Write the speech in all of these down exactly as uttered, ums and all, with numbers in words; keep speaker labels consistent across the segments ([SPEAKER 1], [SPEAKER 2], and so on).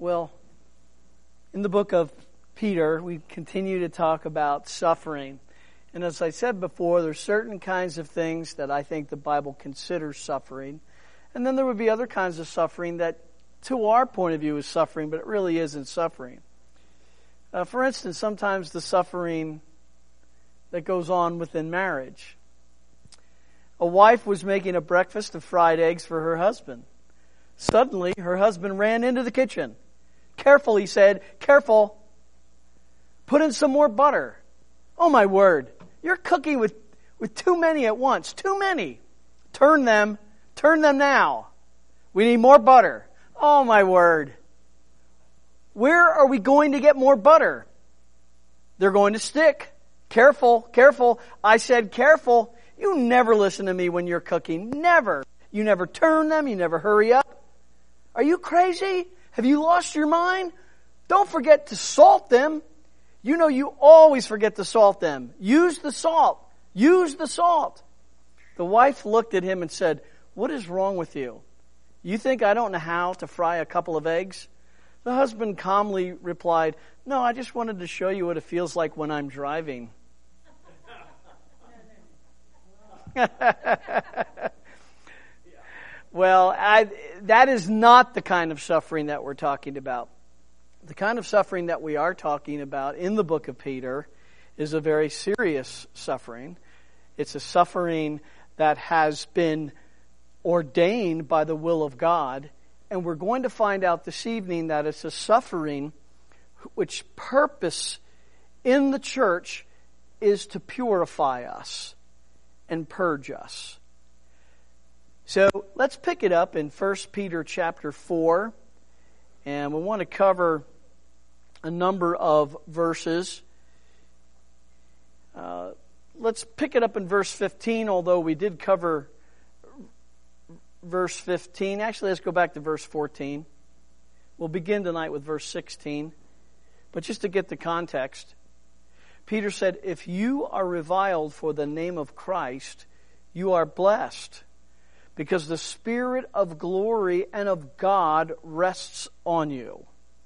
[SPEAKER 1] Well, in the book of Peter, we continue to talk about suffering. And as I said before, there's certain kinds of things that I think the Bible considers suffering. And then there would be other kinds of suffering that, to our point of view, is suffering, but it really isn't suffering. Uh, for instance, sometimes the suffering that goes on within marriage. A wife was making a breakfast of fried eggs for her husband. Suddenly, her husband ran into the kitchen. Careful, he said, careful. Put in some more butter. Oh my word, you're cooking with, with too many at once. Too many. Turn them, turn them now. We need more butter. Oh my word. Where are we going to get more butter? They're going to stick. Careful, careful. I said careful. You never listen to me when you're cooking. Never. You never turn them. You never hurry up. Are you crazy? Have you lost your mind? Don't forget to salt them. You know you always forget to salt them. Use the salt. Use the salt. The wife looked at him and said, "What is wrong with you? You think I don't know how to fry a couple of eggs?" The husband calmly replied, "No, I just wanted to show you what it feels like when I'm driving." Well, I, that is not the kind of suffering that we're talking about. The kind of suffering that we are talking about in the book of Peter is a very serious suffering. It's a suffering that has been ordained by the will of God. And we're going to find out this evening that it's a suffering which purpose in the church is to purify us and purge us. So let's pick it up in First Peter chapter four. And we want to cover a number of verses. Uh, let's pick it up in verse fifteen, although we did cover verse fifteen. Actually, let's go back to verse fourteen. We'll begin tonight with verse sixteen. But just to get the context, Peter said, "If you are reviled for the name of Christ, you are blessed, because the Spirit of glory and of God rests on you.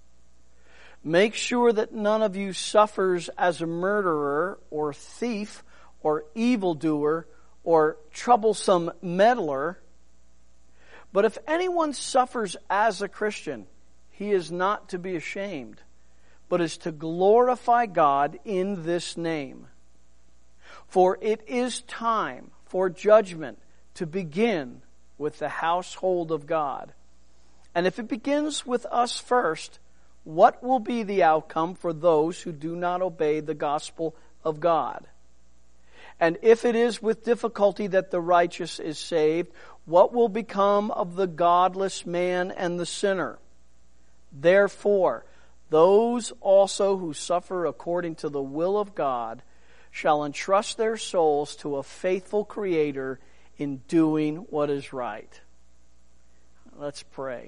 [SPEAKER 1] Make sure that none of you suffers as a murderer or thief or evildoer or troublesome meddler. But if anyone suffers as a Christian, he is not to be ashamed, but is to glorify God in this name. For it is time for judgment to begin with the household of God. And if it begins with us first, what will be the outcome for those who do not obey the gospel of God? And if it is with difficulty that the righteous is saved, what will become of the godless man and the sinner? Therefore, those also who suffer according to the will of God shall entrust their souls to a faithful Creator in doing what is right." Let's pray.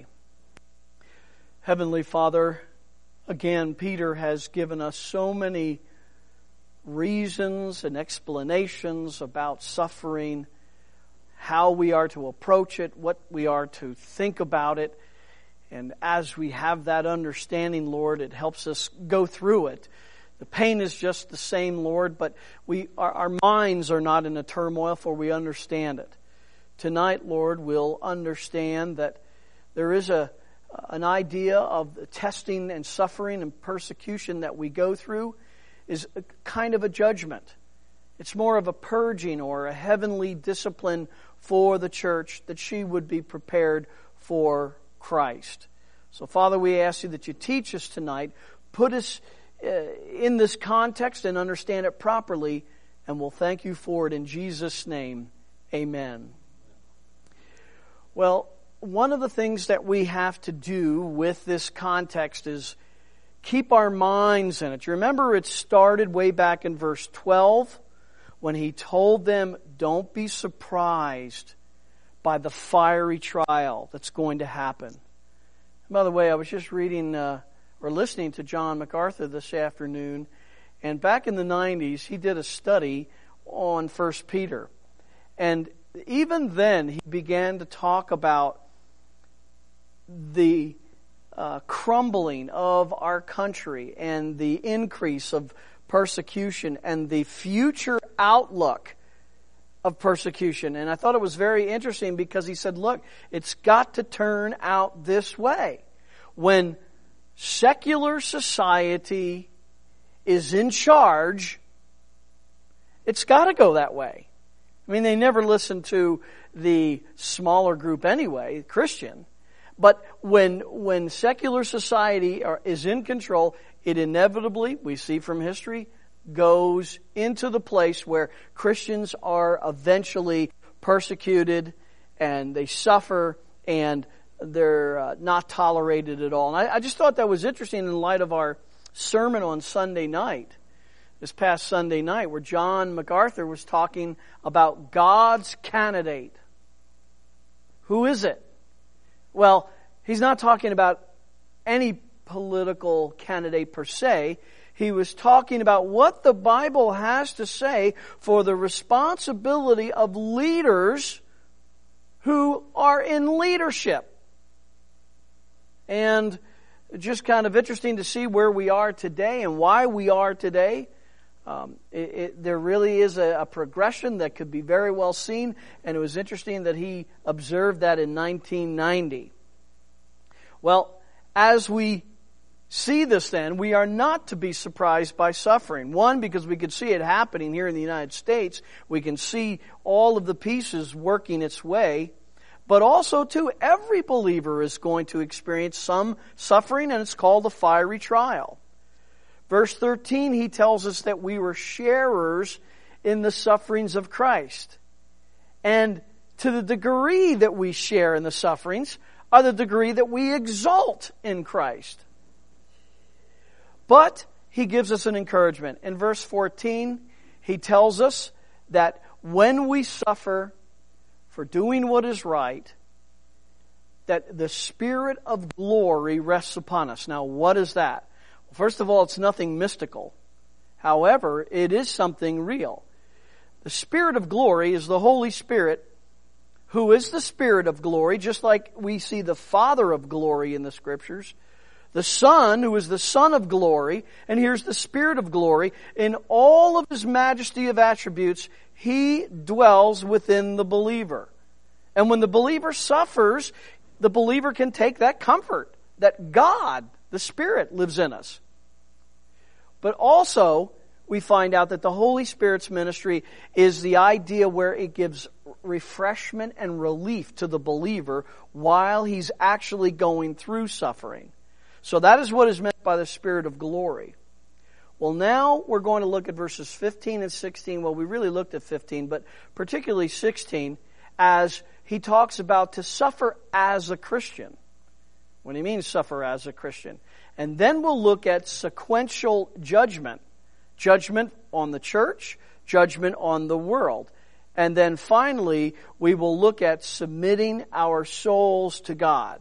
[SPEAKER 1] Heavenly Father, again, Peter has given us so many reasons and explanations about suffering, how we are to approach it, what we are to think about it. And as we have that understanding, Lord, it helps us go through it. The pain is just the same, Lord, but we our, our minds are not in a turmoil, for we understand it. Tonight, Lord, we'll understand that there is a an idea of the testing and suffering and persecution that we go through is a kind of a judgment. It's more of a purging or a heavenly discipline for the church, that she would be prepared for Christ. So, Father, we ask you that you teach us tonight, put us uh, in this context and understand it properly, and we'll thank you for it in Jesus' name. Amen. Well, one of the things that we have to do with this context is keep our minds in it. You remember it started way back in verse twelve when he told them, don't be surprised by the fiery trial that's going to happen. By the way, I was just reading uh, or listening to John MacArthur this afternoon, and back in the nineties, he did a study on First Peter. And even then, he began to talk about the uh, crumbling of our country and the increase of persecution and the future outlook of persecution. And I thought it was very interesting because he said, look, it's got to turn out this way. When secular society is in charge, it's got to go that way. I mean, they never listen to the smaller group anyway, Christian. But when when secular society are, is in control, it inevitably, we see from history, goes into the place where Christians are eventually persecuted and they suffer and they're uh, not tolerated at all. And I, I just thought that was interesting in light of our sermon on Sunday night, this past Sunday night, where John MacArthur was talking about God's candidate. Who is it? Well, he's not talking about any political candidate per se. He was talking about what the Bible has to say for the responsibility of leaders who are in leadership. And just kind of interesting to see where we are today and why we are today. Um, it, it, there really is a, a progression that could be very well seen, and it was interesting that he observed that in nineteen ninety. Well, as we see this then, we are not to be surprised by suffering. One, because we can see it happening here in the United States. We can see all of the pieces working its way. But also, too, every believer is going to experience some suffering, and it's called a fiery trial. Verse thirteen, he tells us that we were sharers in the sufferings of Christ. And to the degree that we share in the sufferings are the degree that we exult in Christ. But he gives us an encouragement. In verse fourteen, he tells us that when we suffer for doing what is right, that the Spirit of glory rests upon us. Now, what is that? Well, first of all, it's nothing mystical. However, it is something real. The Spirit of glory is the Holy Spirit, who is the Spirit of glory, just like we see the Father of glory in the Scriptures. The Son, who is the Son of glory, and here's the Spirit of glory. In all of His majesty of attributes, He dwells within the believer. And when the believer suffers, the believer can take that comfort that God, the Spirit, lives in us. But also, we find out that the Holy Spirit's ministry is the idea where it gives refreshment and relief to the believer while he's actually going through suffering. So that is what is meant by the Spirit of glory. Well, now we're going to look at verses fifteen and sixteen. Well, we really looked at fifteen, but particularly sixteen, as he talks about to suffer as a Christian. When he means suffer as a Christian. And then we'll look at sequential judgment. Judgment on the church, judgment on the world. And then finally, we will look at submitting our souls to God.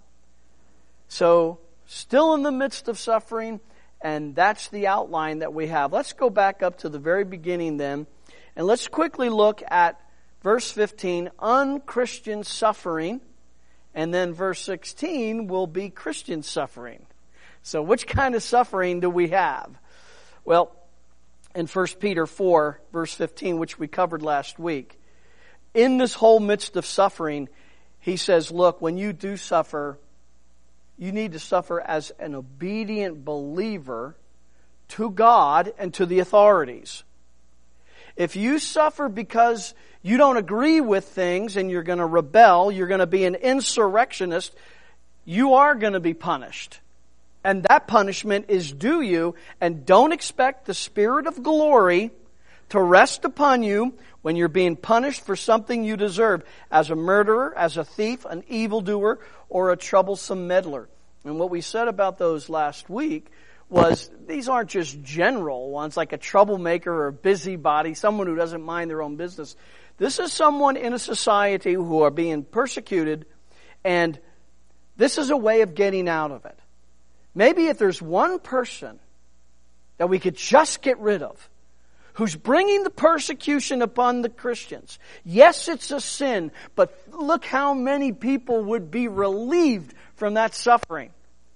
[SPEAKER 1] So, still in the midst of suffering, and that's the outline that we have. Let's go back up to the very beginning then, and let's quickly look at verse fifteen, unchristian suffering, and then verse sixteen will be Christian suffering. So which kind of suffering do we have? Well, in First Peter four, verse fifteen, which we covered last week, in this whole midst of suffering, he says, look, when you do suffer, you need to suffer as an obedient believer to God and to the authorities. If you suffer because you don't agree with things and you're going to rebel, you're going to be an insurrectionist, you are going to be punished. And that punishment is due you, and don't expect the Spirit of glory to rest upon you when you're being punished for something you deserve, as a murderer, as a thief, an evildoer, or a troublesome meddler. And what we said about those last week was these aren't just general ones like a troublemaker or a busybody, someone who doesn't mind their own business. This is someone in a society who are being persecuted, and this is a way of getting out of it. Maybe if there's one person that we could just get rid of, who's bringing the persecution upon the Christians. Yes, it's a sin, but look how many people would be relieved from that suffering.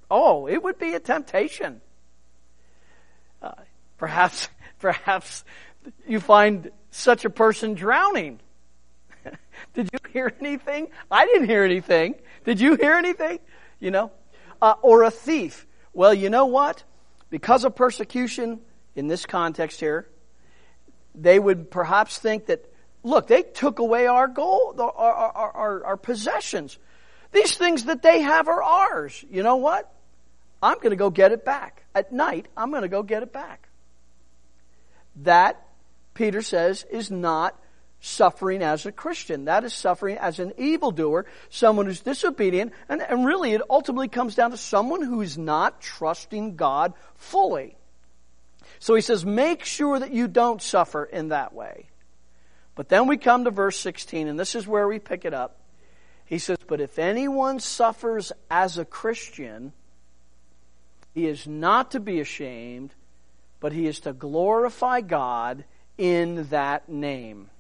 [SPEAKER 1] Oh, it would be a temptation. Uh, perhaps, perhaps you find such a person drowning. Did you hear anything? I didn't hear anything. Did you hear anything? You know? Uh, or a thief. Well, you know what? Because of persecution, in this context here, they would perhaps think that, look, they took away our gold, our, our, our, our possessions. These things that they have are ours. You know what? I'm going to go get it back. At night, I'm going to go get it back. That, Peter says, is not suffering as a Christian. That is suffering as an evildoer, someone who's disobedient, and, and really it ultimately comes down to someone who is not trusting God fully. So he says, make sure that you don't suffer in that way. But then we come to verse sixteen, and this is where we pick it up. He says, but if anyone suffers as a Christian, he is not to be ashamed, but he is to glorify God in that name.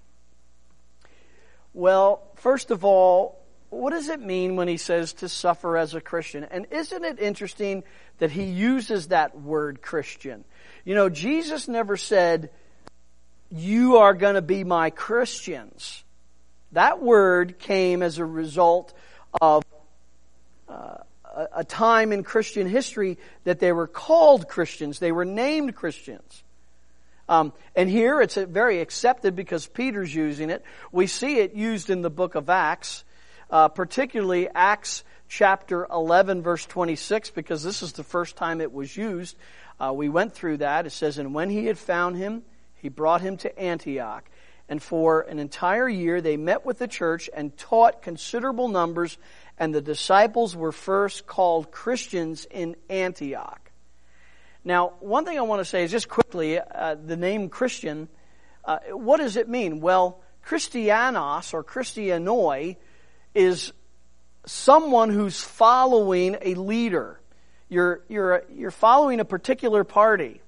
[SPEAKER 1] Well, first of all, what does it mean when he says to suffer as a Christian? And isn't it interesting that he uses that word Christian? You know, Jesus never said, you are going to be my Christians. That word came as a result of uh, a, a time in Christian history that they were called Christians. They were named Christians. Um, and here it's very accepted because Peter's using it. We see it used in the book of Acts, uh, particularly Acts chapter eleven, verse twenty-six, because this is the first time it was used. Uh, we went through that. It says, and when he had found him, he brought him to Antioch. And for an entire year they met with the church and taught considerable numbers, and the disciples were first called Christians in Antioch. Now, one thing I want to say is just quickly, uh, the name Christian, uh, what does it mean? Well, Christianos or Christianoi is someone who's following a leader. You're, you're, you're following a particular party.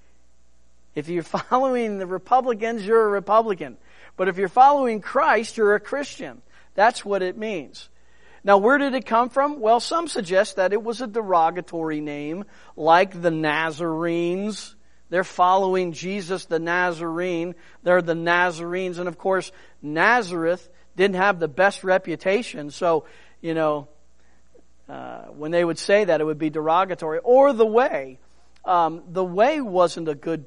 [SPEAKER 1] If you're following the Republicans, you're a Republican. But if you're following Christ, you're a Christian. That's what it means. Now, where did it come from? Well, some suggest that it was a derogatory name, like the Nazarenes. They're following Jesus the Nazarene. They're the Nazarenes. And of course, Nazareth didn't have the best reputation. So, you know, uh, when they would say that, it would be derogatory. Or the Way. Um, the Way wasn't a good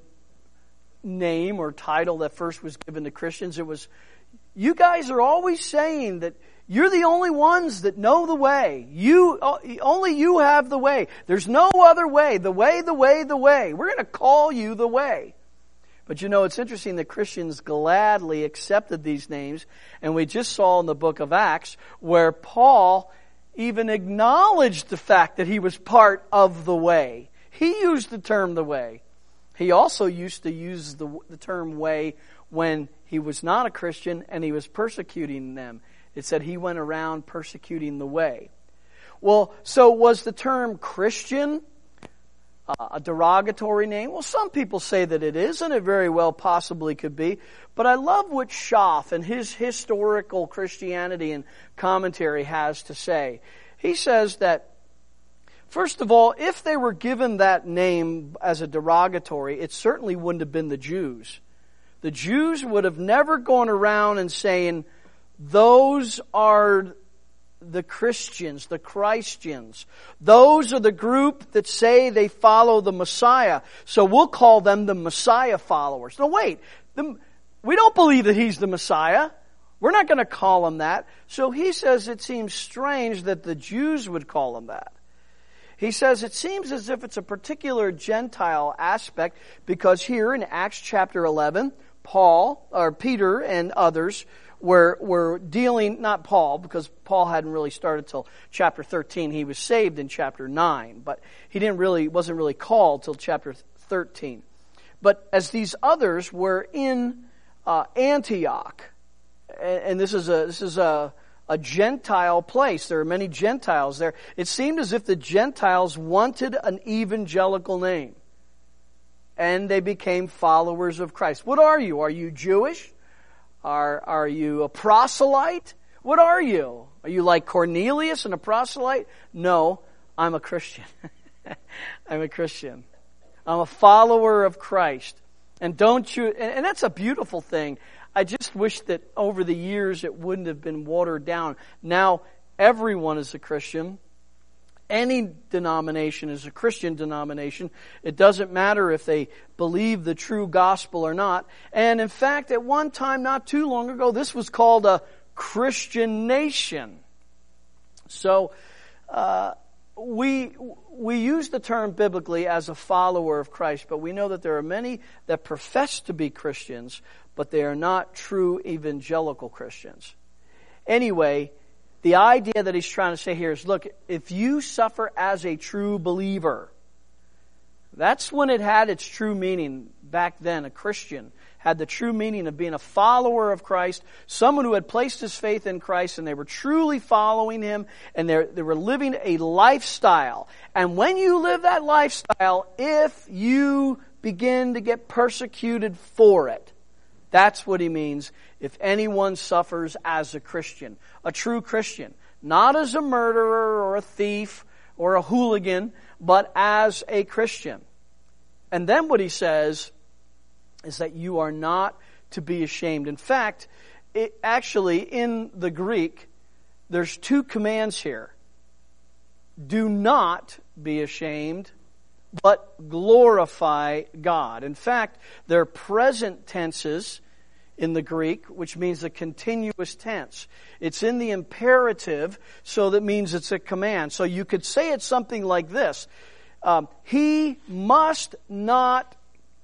[SPEAKER 1] name or title that first was given to Christians. It was, you guys are always saying that you're the only ones that know the way. You, only you have the way. There's no other way. The way, the way, the way. We're going to call you the way. But you know, it's interesting that Christians gladly accepted these names. And we just saw in the book of Acts where Paul even acknowledged the fact that he was part of the way. He used the term the way. He also used to use the, the term way when he was not a Christian and he was persecuting them. It said he went around persecuting the way. Well, so was the term Christian uh, a derogatory name? Well, some people say that it is, and it very well possibly could be. But I love what Schaff and his historical Christianity and commentary has to say. He says that, first of all, if they were given that name as a derogatory, it certainly wouldn't have been the Jews. The Jews would have never gone around and saying, those are the Christians, the Christians. Those are the group that say they follow the Messiah. So we'll call them the Messiah followers. No, wait. The, we don't believe that he's the Messiah. We're not going to call him that. So he says it seems strange that the Jews would call him that. He says it seems as if it's a particular Gentile aspect because here in Acts chapter eleven, Paul, or Peter and others were, were dealing, not Paul, because Paul hadn't really started till chapter thirteen. He was saved in chapter nine, but he didn't really, wasn't really called till chapter thirteen. But as these others were in uh, Antioch, and, and this is a, this is a, a Gentile place. There are many Gentiles there. It seemed as if the Gentiles wanted an evangelical name. And they became followers of Christ. What are you? Are you Jewish? Are, are you a proselyte? What are you? Are you like Cornelius and a proselyte? No, I'm a Christian. I'm a Christian. I'm a follower of Christ. And don't you, and that's a beautiful thing. I just wish that over the years it wouldn't have been watered down. Now everyone is a Christian. Any denomination is a Christian denomination. It doesn't matter if they believe the true gospel or not. And in fact, at one time not too long ago, this was called a Christian nation. So, uh, we we use the term biblically as a follower of Christ, but we know that there are many that profess to be Christians, but they are not true evangelical Christians. Anyway, the idea that he's trying to say here is, look, if you suffer as a true believer, that's when it had its true meaning back then. A Christian had the true meaning of being a follower of Christ, someone who had placed his faith in Christ and they were truly following Him and they they were living a lifestyle. And when you live that lifestyle, if you begin to get persecuted for it, that's what he means. If anyone suffers as a Christian, a true Christian, not as a murderer or a thief or a hooligan, but as a Christian. And then what he says is that you are not to be ashamed. In fact, it, actually in the Greek, there's two commands here. Do not be ashamed, but glorify God. In fact, they're present tenses in the Greek, which means a continuous tense. It's in the imperative, so that means it's a command. So you could say it something like this. Um, he must not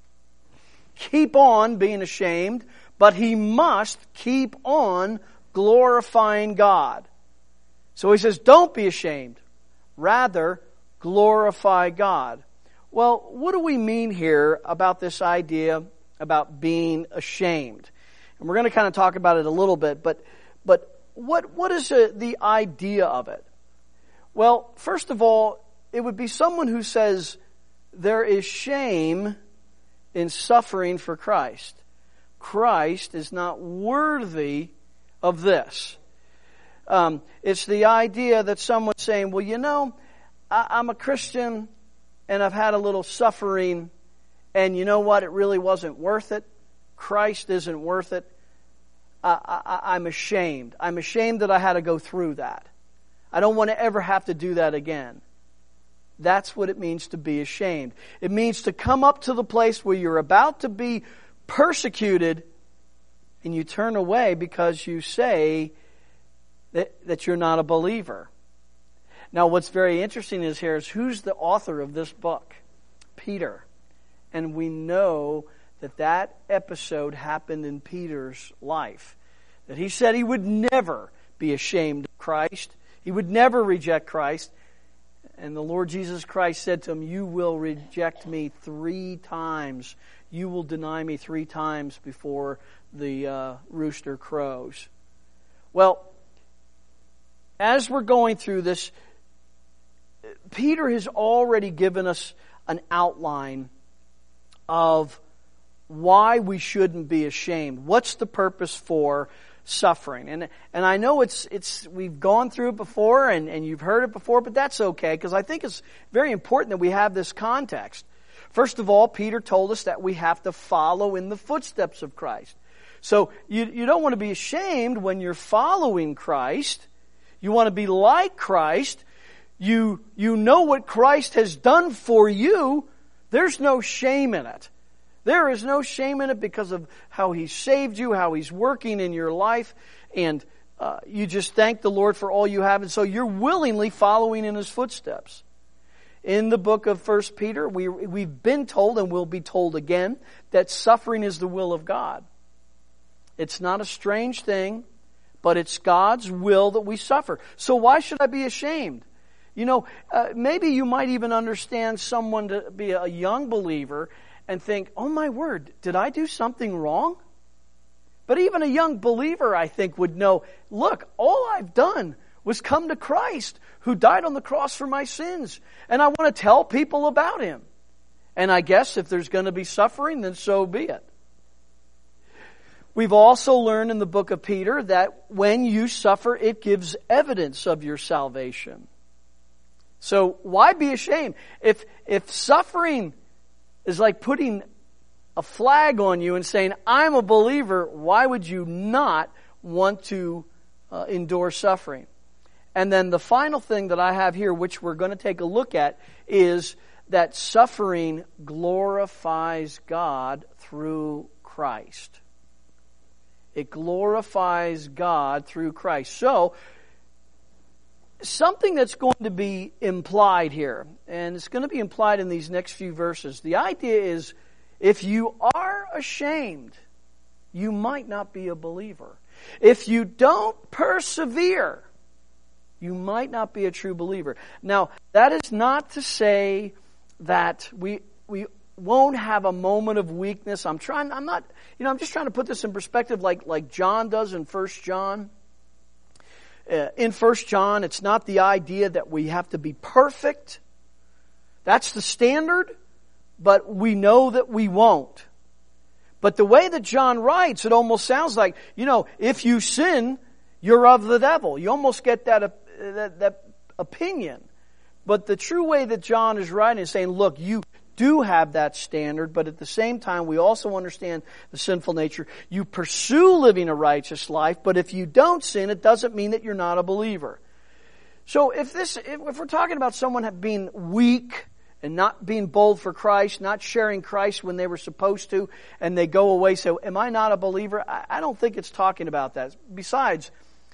[SPEAKER 1] keep on being ashamed, but he must keep on glorifying God. So he says, don't be ashamed. Rather, glorify God. Well, what do we mean here about this idea about being ashamed? And we're going to kind of talk about it a little bit, but but what what is uh, the idea of it? Well, first of all, it would be someone who says there is shame in suffering for Christ. Christ is not worthy of this. Um, it's the idea that someone's saying, well, you know, I, I'm a Christian and I've had a little suffering, and you know what? It really wasn't worth it. Christ isn't worth it. I, I, I'm ashamed. I'm ashamed that I had to go through that. I don't want to ever have to do that again. That's what it means to be ashamed. It means to come up to the place where you're about to be persecuted and you turn away because you say that, that you're not a believer. Now, what's very interesting is here is who's the author of this book? Peter. And we know that that episode happened in Peter's life. That he said he would never be ashamed of Christ. He would never reject Christ. And the Lord Jesus Christ said to him, you will reject me three times. You will deny me three times before the uh, rooster crows. Well, as we're going through this, Peter has already given us an outline of why we shouldn't be ashamed. What's the purpose for suffering? And and I know it's it's we've gone through it before and, and you've heard it before, but that's okay, because I think it's very important that we have this context. First of all, Peter told us that we have to follow in the footsteps of Christ. So you, you don't want to be ashamed when you're following Christ. You want to be like Christ. You, you know what Christ has done for you. There's no shame in it. There is no shame in it because of how He saved you, how He's working in your life, and uh, you just thank the Lord for all you have, and so you're willingly following in His footsteps. In the book of First Peter, we, we've been told, and will be told again, that suffering is the will of God. It's not a strange thing, but it's God's will that we suffer. So why should I be ashamed? You know, uh, maybe you might even understand someone to be a young believer and think, oh my word, did I do something wrong? But even a young believer, I think, would know, look, all I've done was come to Christ, who died on the cross for my sins. And I want to tell people about Him. And I guess if there's going to be suffering, then so be it. We've also learned in the book of Peter that when you suffer, it gives evidence of your salvation. So why be ashamed? If if suffering is like putting a flag on you and saying, I'm a believer, why would you not want to uh, endure suffering? And then the final thing that I have here, which we're going to take a look at, is that suffering glorifies God through Christ. It glorifies God through Christ. So, something that's going to be implied here, and it's going to be implied in these next few verses. The idea is, if you are ashamed, you might not be a believer. If you don't persevere, you might not be a true believer. Now, that is not to say that we we won't have a moment of weakness. I'm trying, I'm not, you know, I'm just trying to put this in perspective like, like John does in First John. Uh, in First John, it's not the idea that we have to be perfect. That's the standard, but we know that we won't. But the way that John writes, it almost sounds like, you know, if you sin, you're of the devil. You almost get that, uh, that, that opinion. But the true way that John is writing is saying, look, you do have that standard, but at the same time, we also understand the sinful nature. You pursue living a righteous life, but if you don't sin, it doesn't mean that you're not a believer. So if this, if we're talking about someone being weak and not being bold for Christ, not sharing Christ when they were supposed to, and they go away, so am I not a believer? I don't think it's talking about that. Besides,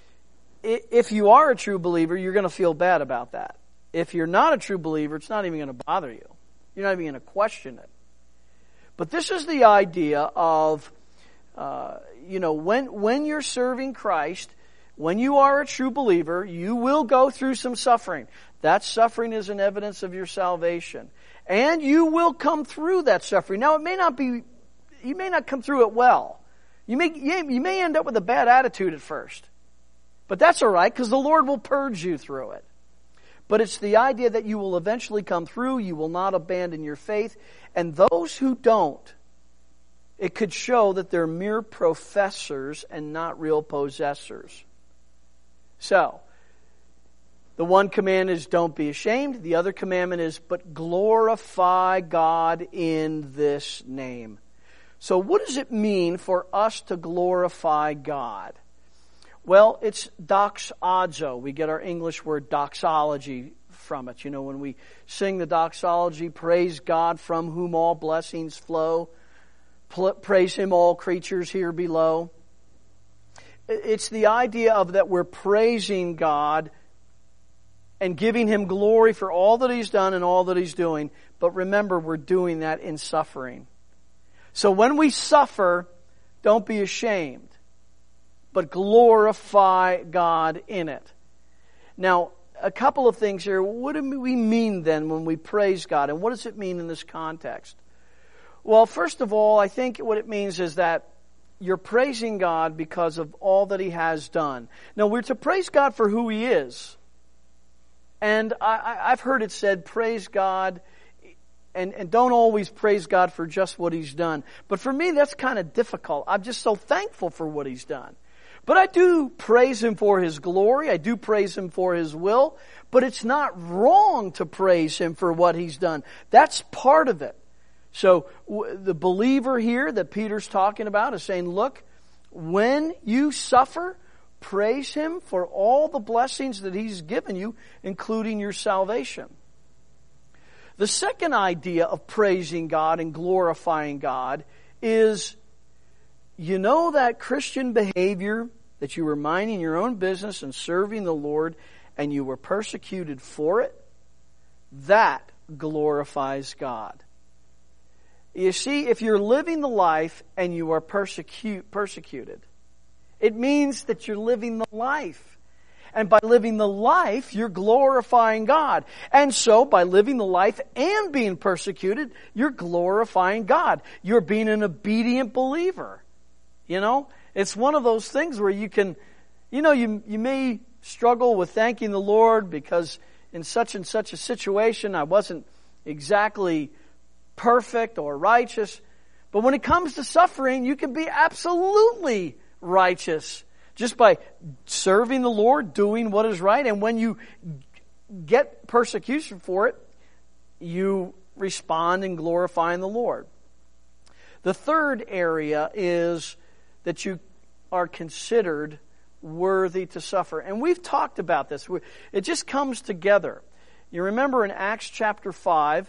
[SPEAKER 1] if you are a true believer, you're going to feel bad about that. If you're not a true believer, it's not even going to bother you. You're not even going to question it. But this is the idea of, uh, you know, when when you're serving Christ, when you are a true believer, you will go through some suffering. That suffering is an evidence of your salvation. And you will come through that suffering. Now, it may not be, you may not come through it well. You may, you may end up with a bad attitude at first. But that's all right, because the Lord will purge you through it. But it's the idea that you will eventually come through, you will not abandon your faith. And those who don't, it could show that they're mere professors and not real possessors. So, the one command is don't be ashamed. The other commandment is, but glorify God in this name. So what does it mean for us to glorify God? Well, it's doxazo. We get our English word doxology from it. You know, when we sing the doxology, praise God from whom all blessings flow. Praise Him, all creatures here below. It's the idea of that we're praising God and giving Him glory for all that He's done and all that He's doing. But remember, we're doing that in suffering. So when we suffer, don't be ashamed, but glorify God in it. Now, a couple of things here. What do we mean then when we praise God? And what does it mean in this context? Well, first of all, I think what it means is that you're praising God because of all that He has done. Now, we're to praise God for who He is. And I, I've heard it said, praise God, and, and don't always praise God for just what He's done. But for me, that's kind of difficult. I'm just so thankful for what He's done. But I do praise Him for His glory. I do praise Him for His will. But it's not wrong to praise Him for what He's done. That's part of it. So w- the believer here that Peter's talking about is saying, look, when you suffer, praise Him for all the blessings that He's given you, including your salvation. The second idea of praising God and glorifying God is, you know, that Christian behavior that you were minding your own business and serving the Lord and you were persecuted for it? That glorifies God. You see, if you're living the life and you are persecute, persecuted, it means that you're living the life. And by living the life, you're glorifying God. And so, by living the life and being persecuted, you're glorifying God. You're being an obedient believer. You know, it's one of those things where you can, you know, you you may struggle with thanking the Lord because in such and such a situation I wasn't exactly perfect or righteous. But when it comes to suffering, you can be absolutely righteous just by serving the Lord, doing what is right. And when you get persecution for it, you respond in glorifying the Lord. The third area is that you are considered worthy to suffer. And we've talked about this. It just comes together. You remember in Acts chapter five,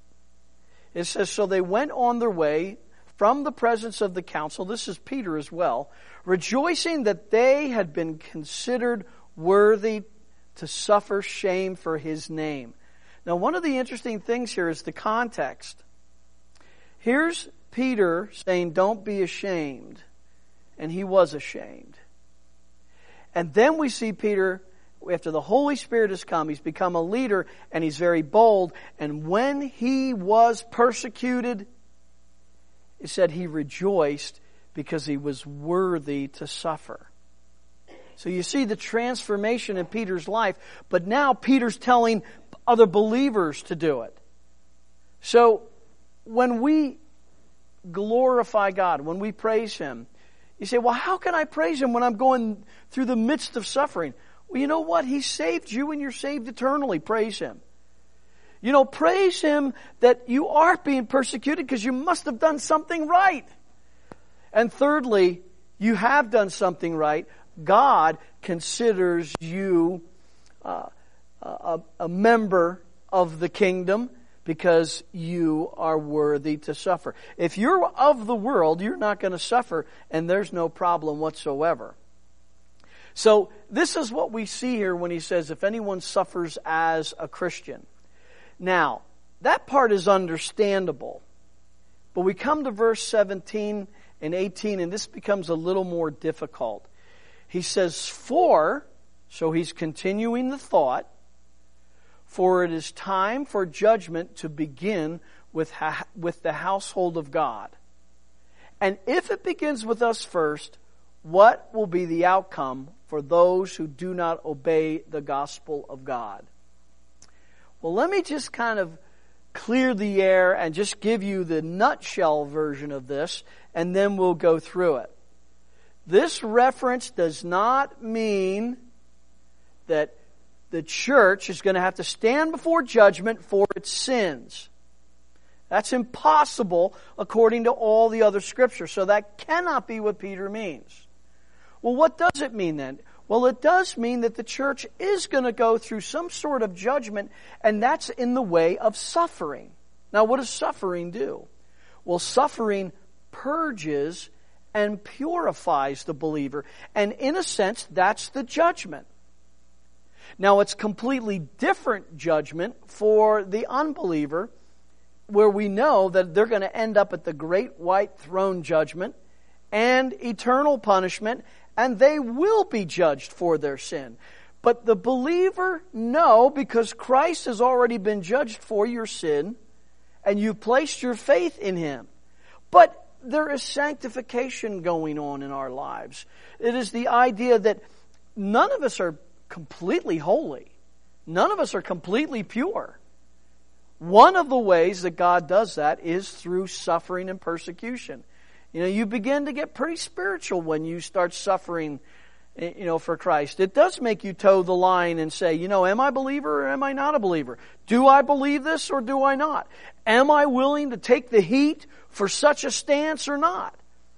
[SPEAKER 1] it says, so they went on their way from the presence of the council, this is Peter as well, rejoicing that they had been considered worthy to suffer shame for his name. Now, one of the interesting things here is the context. Here's Peter saying, don't be ashamed. And he was ashamed. And then we see Peter, after the Holy Spirit has come, he's become a leader and he's very bold. And when he was persecuted, it said he rejoiced because he was worthy to suffer. So you see the transformation in Peter's life, but now Peter's telling other believers to do it. So when we glorify God, when we praise Him, you say, well, how can I praise Him when I'm going through the midst of suffering? Well, you know what? He saved you and you're saved eternally. Praise Him. You know, praise Him that you are being persecuted because you must have done something right. And thirdly, you have done something right. God considers you uh, a, a member of the kingdom because you are worthy to suffer. If you're of the world, you're not going to suffer, and there's no problem whatsoever. So this is what we see here when he says, if anyone suffers as a Christian. Now, that part is understandable. But we come to verse seventeen and eighteen, and this becomes a little more difficult. He says, for, so he's continuing the thought, for it is time for judgment to begin with, ha- with the household of God. And if it begins with us first, what will be the outcome for those who do not obey the gospel of God? Well, let me just kind of clear the air and just give you the nutshell version of this, and then we'll go through it. This reference does not mean that the church is going to have to stand before judgment for its sins. That's impossible according to all the other scriptures. So that cannot be what Peter means. Well, what does it mean then? Well, it does mean that the church is going to go through some sort of judgment, and that's in the way of suffering. Now, what does suffering do? Well, suffering purges and purifies the believer. And in a sense, that's the judgment. Now, it's completely different judgment for the unbeliever, where we know that they're going to end up at the great white throne judgment and eternal punishment, and they will be judged for their sin. But the believer, no, because Christ has already been judged for your sin, and you've placed your faith in Him. But there is sanctification going on in our lives. It is the idea that none of us are completely holy. None of us are completely pure. One of the ways that God does that is through suffering and persecution. You know, you begin to get pretty spiritual when you start suffering, you know, for Christ. It does make you toe the line and say, you know, am I a believer or am I not a believer? Do I believe this or do I not? Am I willing to take the heat for such a stance or not?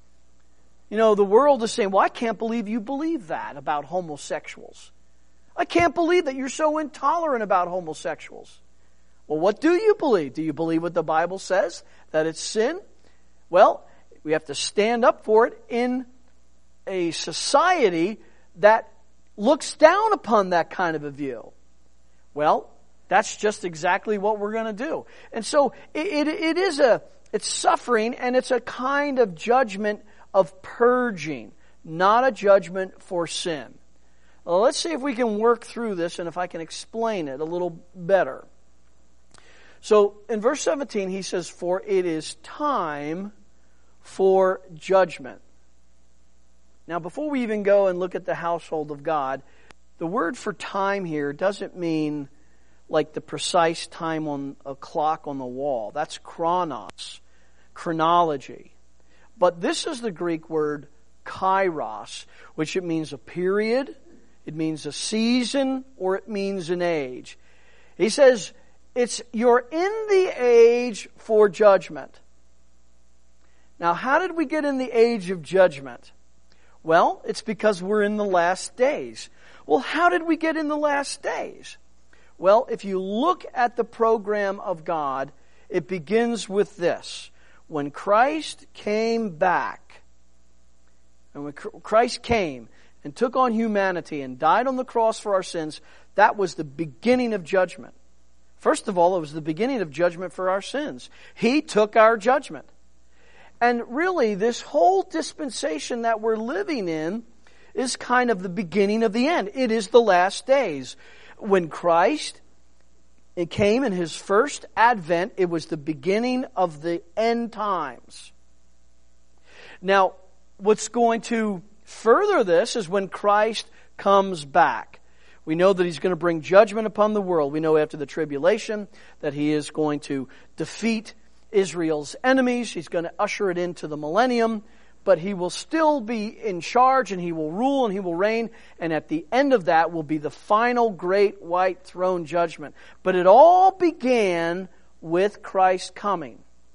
[SPEAKER 1] You know, the world is saying, well, I can't believe you believe that about homosexuals. I can't believe that you're so intolerant about homosexuals. Well, what do you believe? Do you believe what the Bible says, that it's sin? Well, we have to stand up for it in a society that looks down upon that kind of a view. Well, that's just exactly what we're going to do. And so it, it, it is a, it's suffering, and it's a kind of judgment of purging, not a judgment for sin. Well, let's see if we can work through this and if I can explain it a little better. So in verse seventeen, he says, for it is time for judgment. Now, before we even go and look at the household of God, the word for time here doesn't mean like the precise time on a clock on the wall. That's chronos, chronology. But this is the Greek word kairos, which it means a period, it means a season, or it means an age. He says, it's you're in the age for judgment. Now, how did we get in the age of judgment? Well, it's because we're in the last days. Well, how did we get in the last days? Well, if you look at the program of God, it begins with this. When Christ came back, and when Christ came and took on humanity and died on the cross for our sins, that was the beginning of judgment. First of all, it was the beginning of judgment for our sins. He took our judgment. And really, this whole dispensation that we're living in is kind of the beginning of the end. It is the last days. When Christ it came in His first advent, it was the beginning of the end times. Now, what's going to further this is when Christ comes back. We know that He's going to bring judgment upon the world. We know after the tribulation that He is going to defeat Israel's enemies. He's going to usher it into the millennium. But He will still be in charge, and He will rule, and He will reign. And at the end of that will be the final great white throne judgment. But it all began with Christ coming.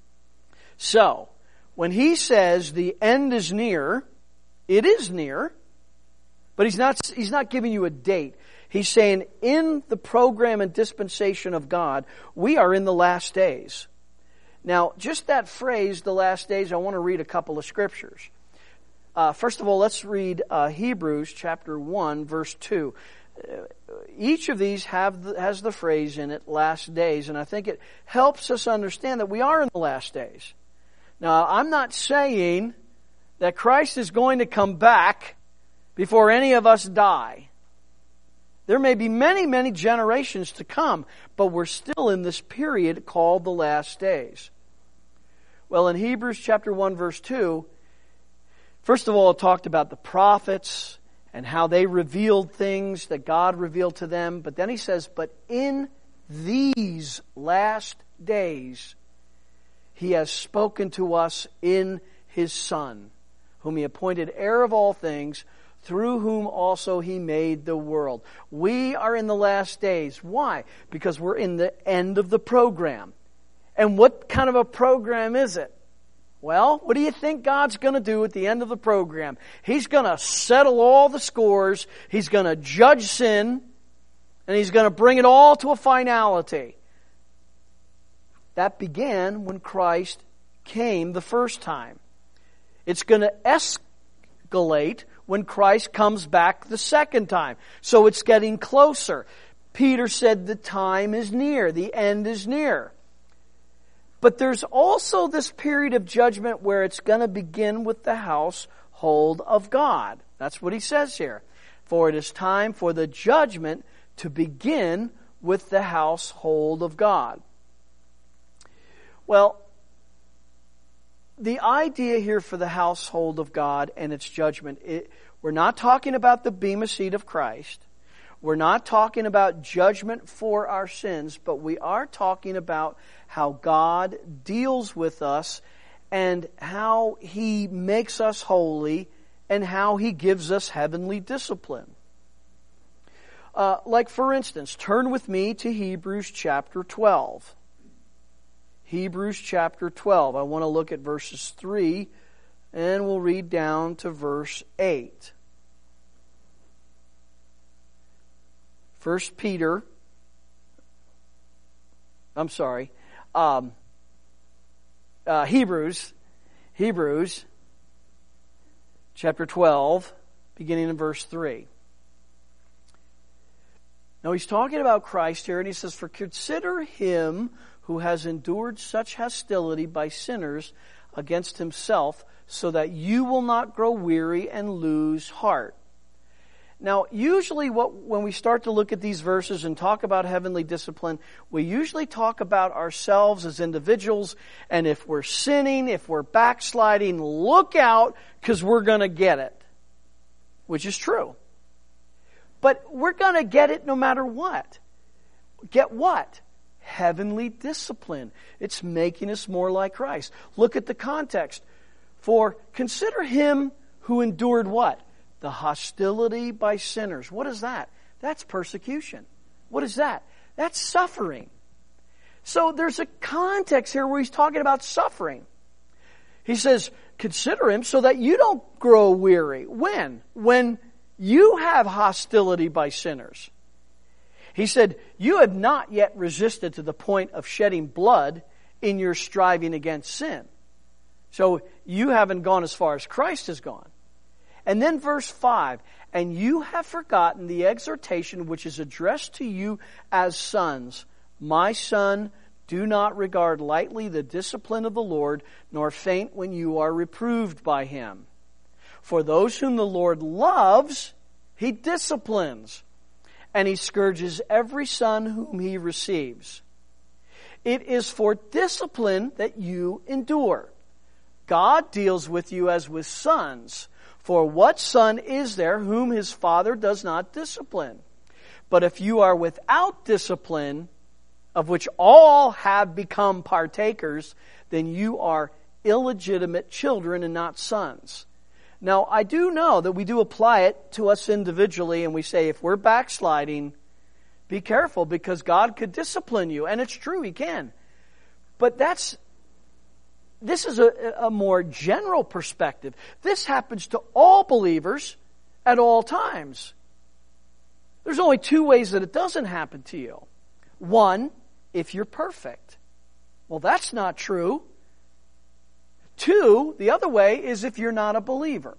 [SPEAKER 1] So, when He says the end is near, it is near. But He's not, He's not giving you a date. He's saying in the program and dispensation of God, we are in the last days. Now, just that phrase, the last days, I want to read a couple of scriptures. Uh, first of all, let's read uh, Hebrews chapter one, verse two. Uh, each of these have the, has the phrase in it, last days, and I think it helps us understand that we are in the last days. Now, I'm not saying that Christ is going to come back before any of us die. There may be many, many generations to come, but we're still in this period called the last days. Well, in Hebrews chapter one, verse two, first of all, it talked about the prophets and how they revealed things that God revealed to them. But then he says, but in these last days, He has spoken to us in His Son, whom He appointed heir of all things, through whom also He made the world. We are in the last days. Why? Because we're in the end of the program. And what kind of a program is it? Well, what do you think God's going to do at the end of the program? He's going to settle all the scores. He's going to judge sin. And He's going to bring it all to a finality. That began when Christ came the first time. It's going to escalate when Christ comes back the second time. So it's getting closer. Peter said the time is near. The end is near. But there's also this period of judgment where it's going to begin with the household of God. That's what he says here. For it is time for the judgment to begin with the household of God. Well, the idea here for the household of God and its judgment, it, we're not talking about the bema seat of Christ. We're not talking about judgment for our sins, but we are talking about how God deals with us and how He makes us holy and how He gives us heavenly discipline. Uh, like for instance, turn with me to Hebrews chapter twelve. Hebrews chapter twelve. I want to look at verses three and we'll read down to verse eight. First Peter, I'm sorry, um, uh, Hebrews, Hebrews chapter twelve, beginning in verse three. Now he's talking about Christ here, and he says, "For consider Him who has endured such hostility by sinners against Himself, so that you will not grow weary and lose heart." Now, usually what, when we start to look at these verses and talk about heavenly discipline, we usually talk about ourselves as individuals, and if we're sinning, if we're backsliding, look out, because we're going to get it. Which is true. But we're going to get it no matter what. Get what? Heavenly discipline. It's making us more like Christ. Look at the context. For consider Him who endured what? The hostility by sinners. What is that? That's persecution. What is that? That's suffering. So there's a context here where he's talking about suffering. He says, consider him so that you don't grow weary. When? When you have hostility by sinners. He said, you have not yet resisted to the point of shedding blood in your striving against sin. So you haven't gone as far as Christ has gone. And then verse five, and you have forgotten the exhortation which is addressed to you as sons. My son, do not regard lightly the discipline of the Lord, nor faint when you are reproved by him. For those whom the Lord loves, he disciplines, and he scourges every son whom he receives. It is for discipline that you endure. God deals with you as with sons. For what son is there whom his father does not discipline? But if you are without discipline, of which all have become partakers, then you are illegitimate children and not sons. Now, I do know that we do apply it to us individually, and we say, if we're backsliding, be careful, because God could discipline you. And it's true, he can. But that's, this is a, a more general perspective. This happens to all believers at all times. There's only two ways that it doesn't happen to you. One, if you're perfect. Well, that's not true. Two, the other way is if you're not a believer.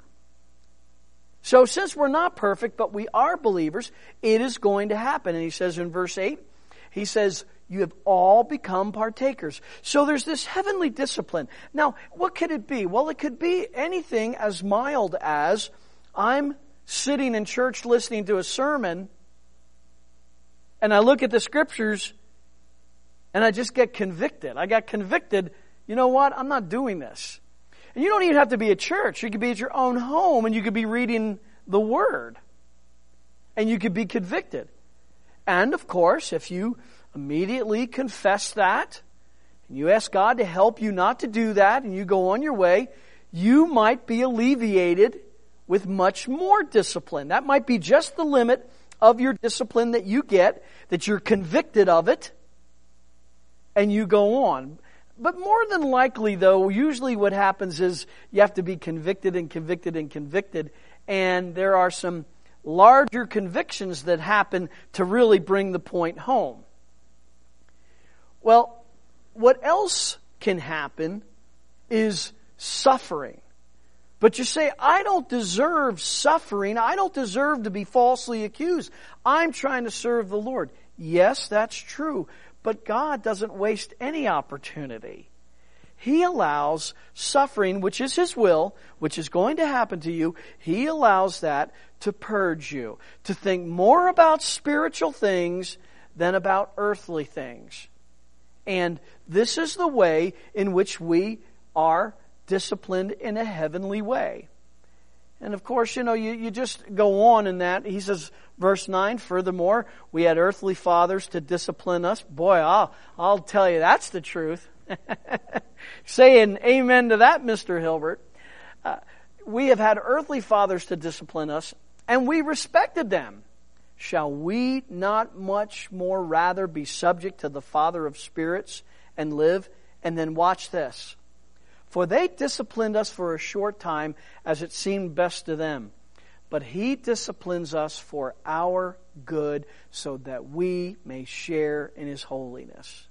[SPEAKER 1] So since we're not perfect, but we are believers, it is going to happen. And he says in verse eight, he says, you have all become partakers. So there's this heavenly discipline. Now, what could it be? Well, it could be anything as mild as I'm sitting in church listening to a sermon, and I look at the scriptures, and I just get convicted. I got convicted, you know what? I'm not doing this. And you don't even have to be at church. You could be at your own home, and you could be reading the Word. And you could be convicted. And, of course, if you immediately confess that, and you ask God to help you not to do that, and you go on your way, you might be alleviated with much more discipline. That might be just the limit of your discipline that you get, that you're convicted of it, and you go on. But more than likely, though, usually what happens is you have to be convicted and convicted and convicted, and there are some larger convictions that happen to really bring the point home. Well, what else can happen is suffering. But you say, I don't deserve suffering. I don't deserve to be falsely accused. I'm trying to serve the Lord. Yes, that's true. But God doesn't waste any opportunity. He allows suffering, which is His will, which is going to happen to you. He allows that to purge you, to think more about spiritual things than about earthly things. And this is the way in which we are disciplined in a heavenly way. And of course, you know, you, you just go on in that. He says, verse nine, furthermore, we had earthly fathers to discipline us. Boy, I'll, I'll tell you, that's the truth. Saying amen to that, Mister Hilbert. Uh, we have had earthly fathers to discipline us, and we respected them. Shall we not much more rather be subject to the Father of spirits and live? And then watch this. For they disciplined us for a short time as it seemed best to them. But He disciplines us for our good so that we may share in His holiness.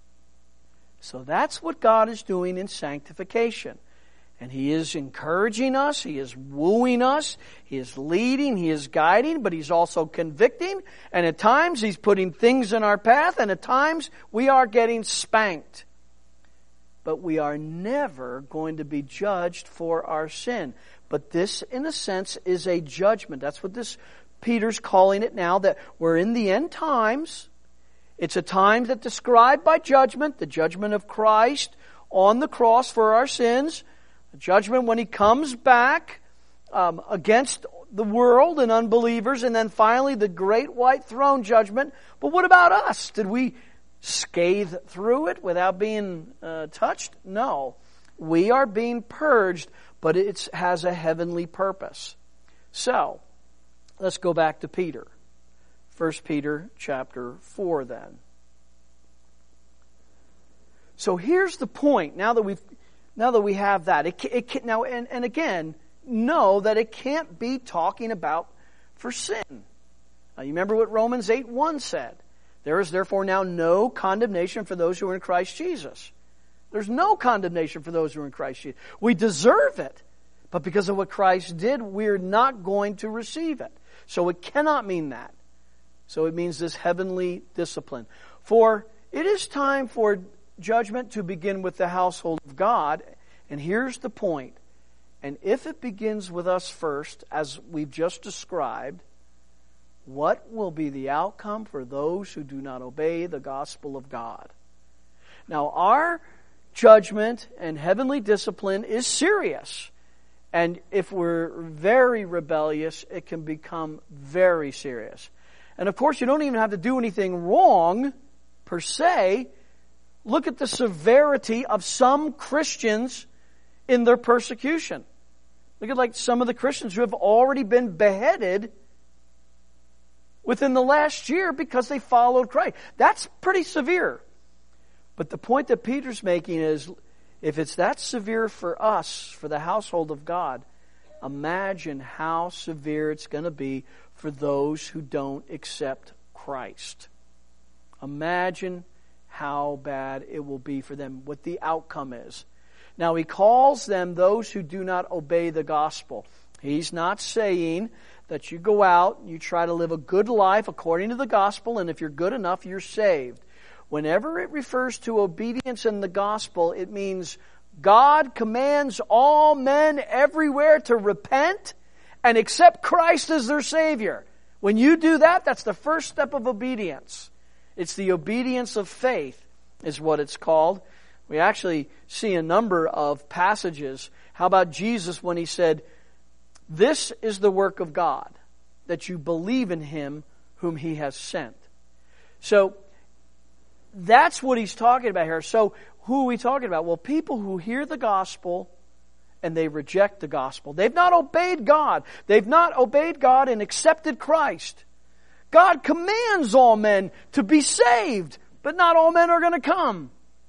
[SPEAKER 1] So that's what God is doing in sanctification. And He is encouraging us, He is wooing us, He is leading, He is guiding, but He's also convicting. And at times He's putting things in our path, and at times we are getting spanked. But we are never going to be judged for our sin. But this, in a sense, is a judgment. That's what this Peter's calling it now, that we're in the end times. It's a time that's described by judgment, the judgment of Christ on the cross for our sins, the judgment when He comes back um, against the world and unbelievers, and then finally the great white throne judgment. But what about us? Did we scathe through it without being uh, touched? No. We are being purged, but it has a heavenly purpose. So, let's go back to Peter. First Peter chapter four then. So here's the point. Now that we've, now that we have that, it, it can, now and, and again, know that it can't be talking about for sin. Now, you remember what Romans eight one said. There is therefore now no condemnation for those who are in Christ Jesus. There's no condemnation for those who are in Christ Jesus. We deserve it, but because of what Christ did, we're not going to receive it. So it cannot mean that. So it means this heavenly discipline. For it is time for judgment to begin with the household of God. And here's the point. And if it begins with us first, as we've just described, what will be the outcome for those who do not obey the gospel of God? Now, our judgment and heavenly discipline is serious. And if we're very rebellious, it can become very serious. And of course, you don't even have to do anything wrong, per se. Look at the severity of some Christians in their persecution. Look at like some of the Christians who have already been beheaded within the last year because they followed Christ. That's pretty severe. But the point that Peter's making is, if it's that severe for us, for the household of God, imagine how severe it's going to be for those who don't accept Christ. Imagine how bad it will be for them, what the outcome is. Now, he calls them those who do not obey the gospel. He's not saying that you go out, you try to live a good life according to the gospel, and if you're good enough, you're saved. Whenever it refers to obedience in the gospel, it means God commands all men everywhere to repent and accept Christ as their Savior. When you do that, that's the first step of obedience. It's the obedience of faith, is what it's called. We actually see a number of passages. How about Jesus when He said, "This is the work of God, that you believe in Him whom He has sent." So, that's what He's talking about here. So, who are we talking about? Well, people who hear the gospel and they reject the gospel. They've not obeyed God. They've not obeyed God and accepted Christ. God commands all men to be saved, but not all men are going to come.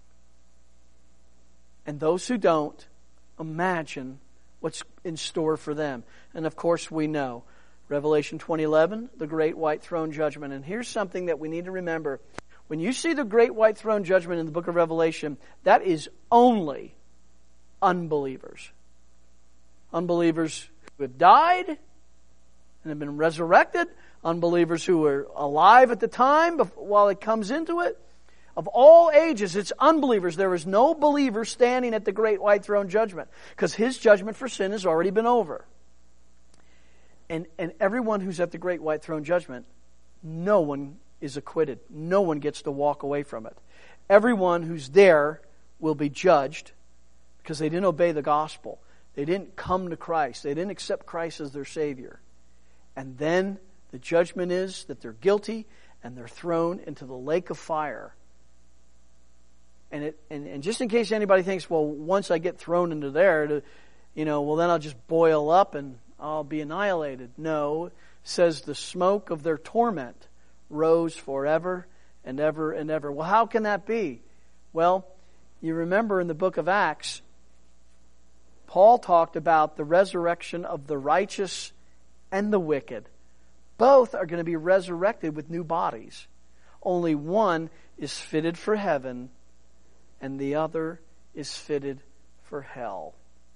[SPEAKER 1] And those who don't, imagine what's in store for them. And of course we know, Revelation twenty eleven, the great white throne judgment. And here's something that we need to remember. When you see the great white throne judgment in the book of Revelation, that is only unbelievers. Unbelievers who have died and have been resurrected. Unbelievers who were alive at the time while it comes into it. Of all ages, it's unbelievers. There is no believer standing at the great white throne judgment because His judgment for sin has already been over. And, and everyone who's at the great white throne judgment, no one is acquitted. No one gets to walk away from it. Everyone who's there will be judged because they didn't obey the gospel. They didn't come to Christ. They didn't accept Christ as their Savior. And then the judgment is that they're guilty and they're thrown into the lake of fire. And it and, and just in case anybody thinks, well, once I get thrown into there, to, you know, well then I'll just boil up and I'll be annihilated. No, it says the smoke of their torment rose forever and ever and ever. Well, how can that be? Well, you remember in the book of Acts, Paul talked about the resurrection of the righteous and the wicked. Both are going to be resurrected with new bodies. Only one is fitted for heaven and the other is fitted for hell.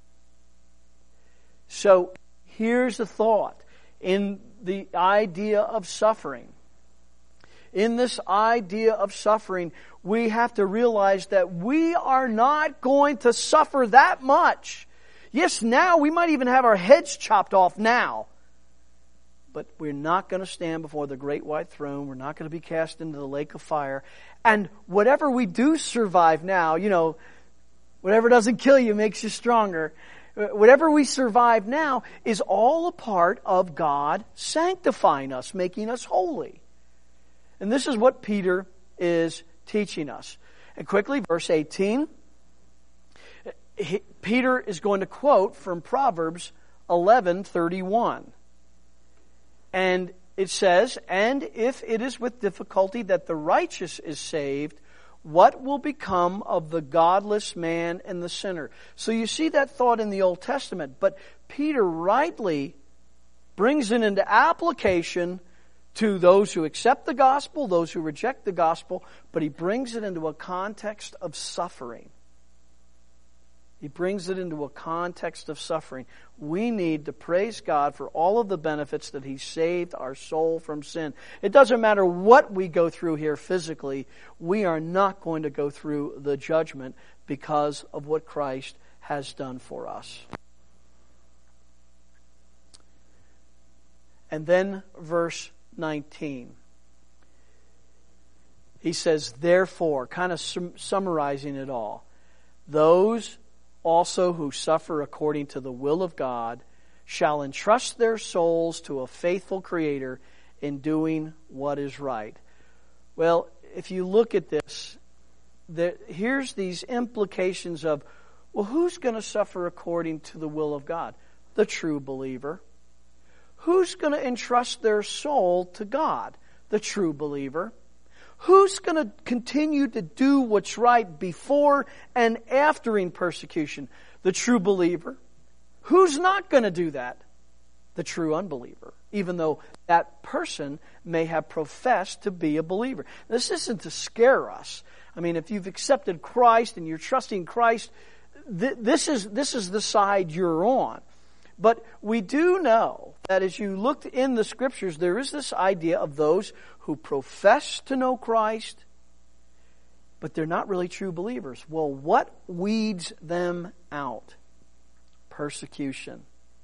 [SPEAKER 1] So, here's the thought. In the idea of suffering, in this idea of suffering, we have to realize that we are not going to suffer that much. Yes, now we might even have our heads chopped off now. But we're not going to stand before the great white throne. We're not going to be cast into the lake of fire. And whatever we do survive now, you know, whatever doesn't kill you makes you stronger. Whatever we survive now is all a part of God sanctifying us, making us holy. And this is what Peter is teaching us. And quickly, verse eighteen. He, Peter is going to quote from Proverbs eleven thirty-one. And it says, and if it is with difficulty that the righteous is saved, what will become of the godless man and the sinner? So you see that thought in the Old Testament, but Peter rightly brings it into application to those who accept the gospel, those who reject the gospel, but he brings it into a context of suffering. He brings it into a context of suffering. We need to praise God for all of the benefits that He saved our soul from sin. It doesn't matter what we go through here physically, we are not going to go through the judgment because of what Christ has done for us. And then verse nineteen. He says, therefore, kind of sum- summarizing it all, those also who suffer according to the will of God shall entrust their souls to a faithful Creator in doing what is right. Well, if you look at this, there, here's these implications of, well, who's going to suffer according to the will of God? The true believer. Who's going to entrust their soul to God? The true believer. Who's going to continue to do what's right before and after persecution? The true believer. Who's not going to do that? The true unbeliever. Even though that person may have professed to be a believer. This isn't to scare us. I mean, if you've accepted Christ and you're trusting Christ, th- this is this is the side you're on. But we do know that as you look in the Scriptures, there is this idea of those who profess to know Christ, but they're not really true believers. Well, what weeds them out? Persecution.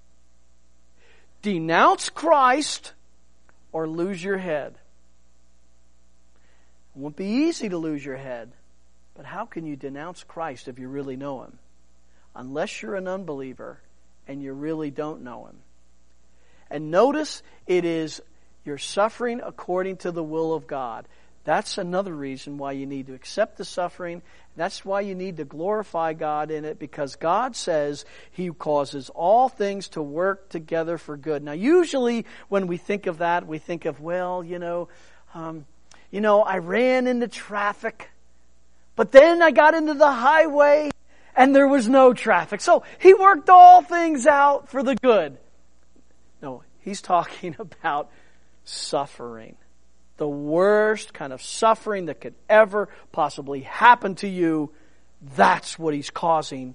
[SPEAKER 1] Denounce Christ or lose your head. It won't be easy to lose your head, but how can you denounce Christ if you really know Him? Unless you're an unbeliever and you really don't know Him. And notice it is you're suffering according to the will of God. That's another reason why you need to accept the suffering. That's why you need to glorify God in it, because God says He causes all things to work together for good. Now, usually when we think of that, we think of, well, you know, um, you know, I ran into traffic, but then I got into the highway and there was no traffic. So He worked all things out for the good. No, He's talking about suffering. The worst kind of suffering that could ever possibly happen to you, that's what He's causing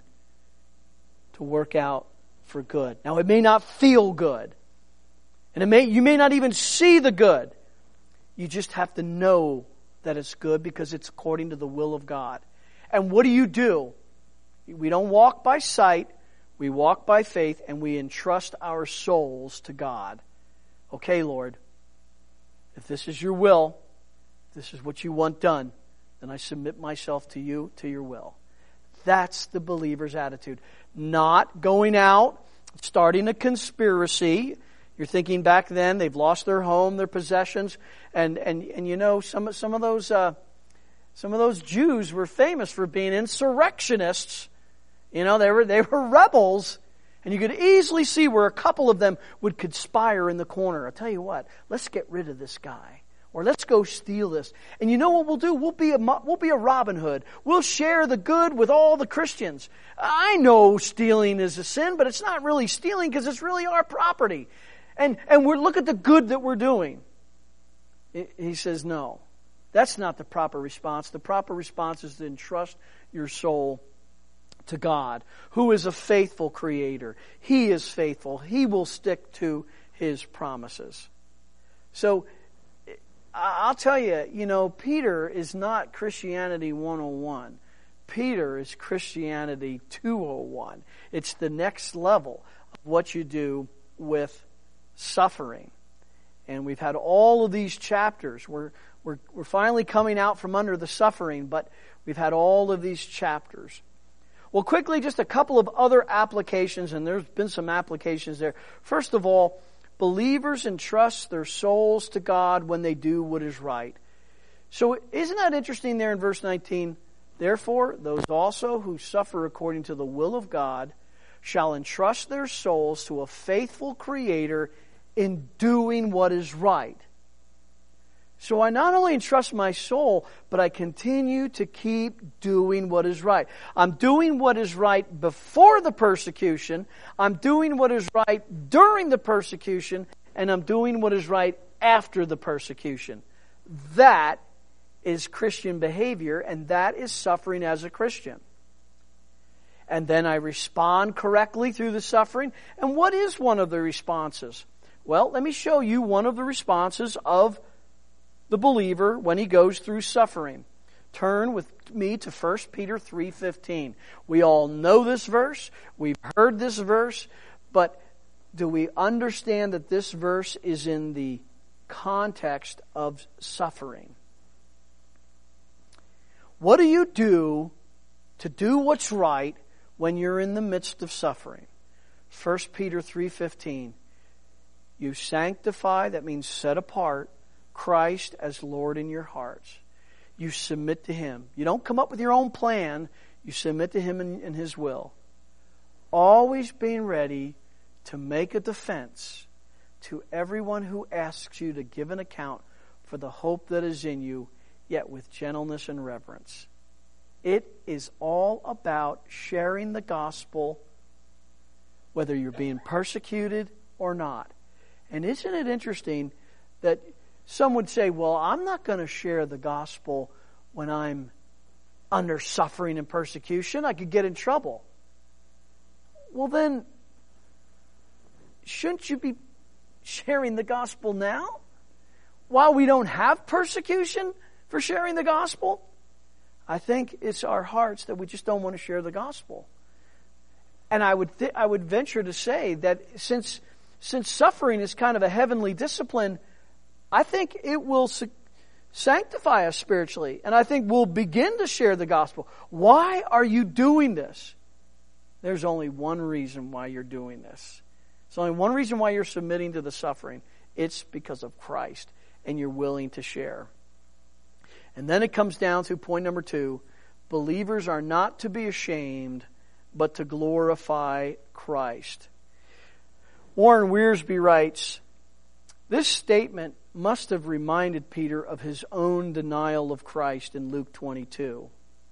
[SPEAKER 1] to work out for good. Now, it may not feel good. And it may you may not even see the good. You just have to know that it's good because it's according to the will of God. And what do you do? We don't walk by sight. We walk by faith, and we entrust our souls to God. Okay, Lord, if this is your will, if this is what you want done, then I submit myself to you, to your will. That's the believer's attitude. Not going out, starting a conspiracy. You're thinking back then, they've lost their home, their possessions, and and and you know some some of those uh, some of those Jews were famous for being insurrectionists. You know, they were they were rebels. And you could easily see where a couple of them would conspire in the corner. I'll tell you what, let's get rid of this guy. Or let's go steal this. And you know what we'll do? We'll be a, we'll be a Robin Hood. We'll share the good with all the Christians. I know stealing is a sin, but it's not really stealing because it's really our property. And, and we're, look at the good that we're doing. He says, no, that's not the proper response. The proper response is to entrust your soul to God, who is a faithful Creator. He is faithful. He will stick to His promises. So, I'll tell you, you know, Peter is not Christianity one oh one. Peter is Christianity two oh one. It's the next level of what you do with suffering. And we've had all of these chapters. We're, we're, we're finally coming out from under the suffering, but we've had all of these chapters. Well, quickly, just a couple of other applications, and there's been some applications there. First of all, believers entrust their souls to God when they do what is right. So isn't that interesting there in verse nineteen? Therefore, those also who suffer according to the will of God shall entrust their souls to a faithful Creator in doing what is right. So I not only entrust my soul, but I continue to keep doing what is right. I'm doing what is right before the persecution. I'm doing what is right during the persecution. And I'm doing what is right after the persecution. That is Christian behavior, and that is suffering as a Christian. And then I respond correctly through the suffering. And what is one of the responses? Well, let me show you one of the responses of the believer when he goes through suffering. Turn with me to First Peter three fifteen. We all know this verse. We've heard this verse. But do we understand that this verse is in the context of suffering? What do you do to do what's right when you're in the midst of suffering? First Peter three fifteen. You sanctify, that means set apart, Christ as Lord in your hearts. You submit to Him. You don't come up with your own plan. You submit to Him in, in His will. Always being ready to make a defense to everyone who asks you to give an account for the hope that is in you, yet with gentleness and reverence. It is all about sharing the gospel, whether you're being persecuted or not. And isn't it interesting that some would say, well, I'm not going to share the gospel when I'm under suffering and persecution. I could get in trouble. Well, then, shouldn't you be sharing the gospel now? While we don't have persecution for sharing the gospel? I think it's our hearts that we just don't want to share the gospel. And I would th- I would venture to say that since since suffering is kind of a heavenly discipline, I think it will su- sanctify us spiritually. And I think we'll begin to share the gospel. Why are you doing this? There's only one reason why you're doing this. There's only one reason why you're submitting to the suffering. It's because of Christ, and you're willing to share. And then it comes down to point number two. Believers are not to be ashamed, but to glorify Christ. Warren Wiersbe writes, this statement must have reminded Peter of his own denial of Christ in Luke twenty-two.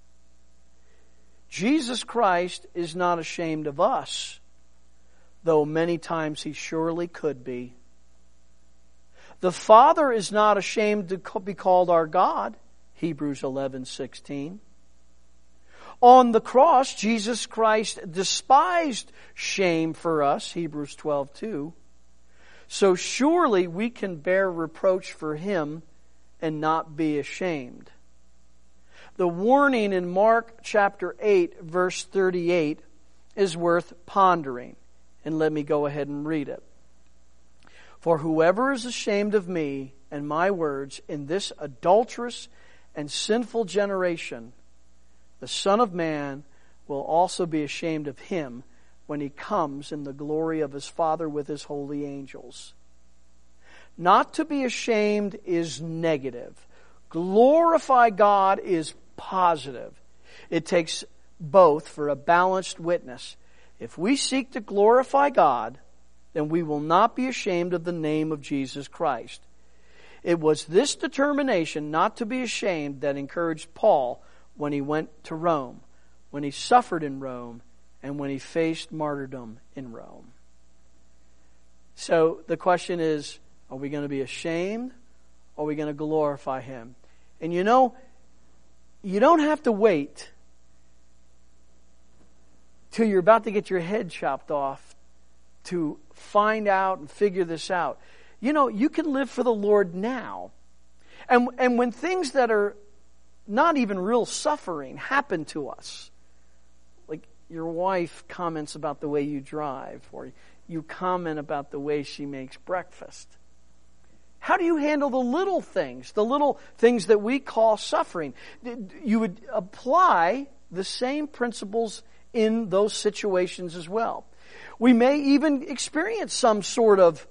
[SPEAKER 1] Jesus Christ is not ashamed of us, though many times He surely could be. The Father is not ashamed to be called our God, Hebrews eleven sixteen. On the cross, Jesus Christ despised shame for us, Hebrews twelve two. So surely we can bear reproach for Him and not be ashamed. The warning in Mark chapter eight, verse thirty-eight is worth pondering. And let me go ahead and read it. For whoever is ashamed of me and my words in this adulterous and sinful generation, the Son of Man will also be ashamed of him when He comes in the glory of His Father with His holy angels. Not to be ashamed is negative. Glorify God is positive. It takes both for a balanced witness. If we seek to glorify God, then we will not be ashamed of the name of Jesus Christ. It was this determination not to be ashamed that encouraged Paul when he went to Rome, when he suffered in Rome, and when he faced martyrdom in Rome. So the question is, are we going to be ashamed, or are we going to glorify Him? And you know, you don't have to wait till you're about to get your head chopped off to find out and figure this out. You know, you can live for the Lord now. And, and when things that are not even real suffering happen to us, like your wife comments about the way you drive, or you comment about the way she makes breakfast. How do you handle the little things, the little things that we call suffering? You would apply the same principles in those situations as well. We may even experience some sort of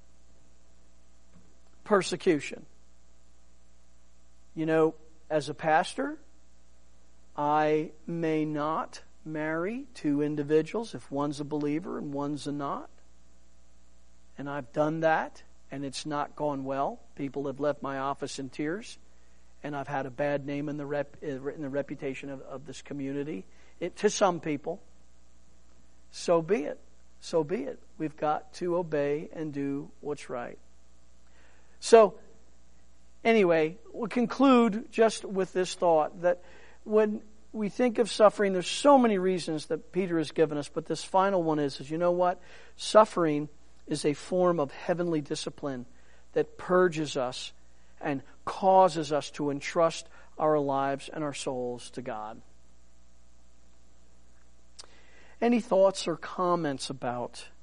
[SPEAKER 1] persecution. You know, as a pastor, I may not marry two individuals if one's a believer and one's a not. And I've done that, and it's not gone well. People have left my office in tears, and I've had a bad name in the rep, in the reputation of, of this community. It, to some people, so be it. So be it. We've got to obey and do what's right. So, anyway, we'll conclude just with this thought that when we think of suffering, there's so many reasons that Peter has given us, but this final one is, is you know what? Suffering is a form of heavenly discipline that purges us and causes us to entrust our lives and our souls to God. Any thoughts or comments about